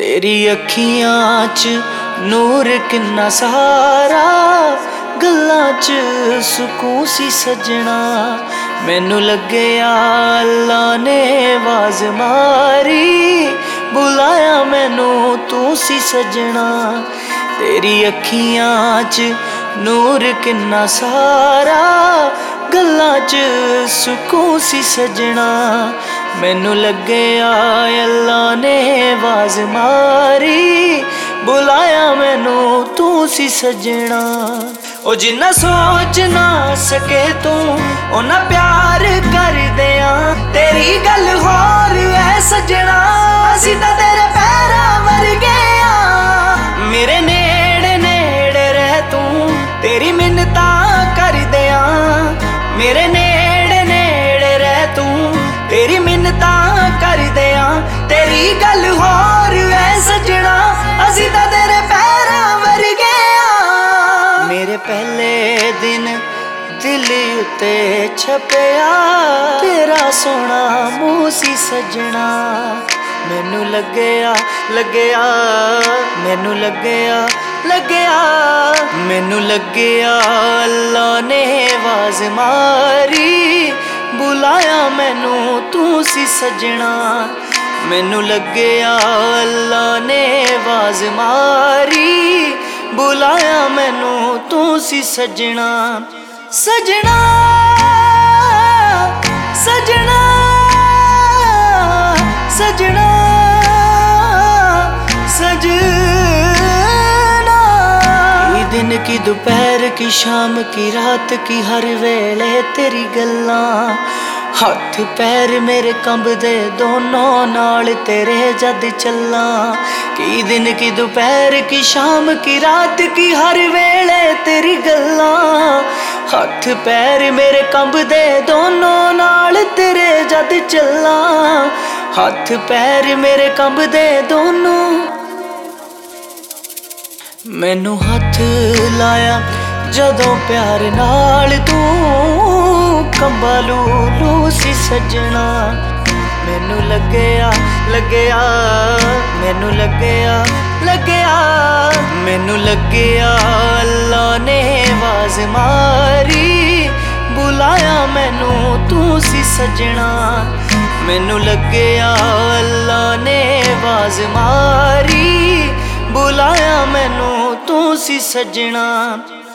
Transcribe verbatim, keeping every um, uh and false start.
तेरी अखियां च नूर किन्ना सारा, गल्लां च सुकून सी सजना। मैनू लग्या अल्लाह ने आवाज मारी, बुलाया मैनू तू सी सजना। तेरी अखियां च नूर किन्ना सारा, गल्लां च सुकून सी सजना। मैनू लग्या अल्लाह ने आवाज मारी, बुलाया मैनू तू सी सजना। ओ जिन्ना सोच ना सके तू उन्ना प्यार कर दिया। तेरी गल होर है सजना, असीं तां तेरे पैरां वर्गे आ। मेरे नेड़े नेड़े रह तू, तेरी मिन्नतां कर दिया। मेरे नेड़े नेड़े रह तू, तेरी मिन्नतां कर दिया। तेरी गल होर है सजना, असीं तां तेरे पैरां वर्गे आ। मेरे पहले दिन दिल उत्ते छपया, तेरा सोना मूंह सी सजना। मैनू लग्या लग्या मैनू लग्या लग्या मैनू लग्या अल्लाह ने आवाज मारी, बुलाया मैनू तू सी सजना। मैनू लग्या अल्लाह ने आवाज मारी, बुलाया मैनू तू सी सजना। सजना सजना सजना सजना। की दिन की दोपहर की शाम की रात की हर वेले तेरी गल्लां, हथ पैर मेरे कंबदे दोनों नाल तेरे जद चला। की दिन की दोपहर की शाम की रात की हर वेले तेरी गल्लां, हथ पैर मेरे कंबदे दोनों नाल तेरे जद चला। हथ पैर मेरे कंबदे दोनों। मैनू हथ लाया जदों प्यार नाल तू, कंबा लू लू सी सजना। मैनू लग्या लग्या मैनू लग्या लग्या मैनू लग्या अल्लाह ने आवाज मारी, बुलाया मैनू तू सी सजना। मैनू लग्या अल्लाह ने आवाज मारी, बुलाया मैनू तू सी सजना।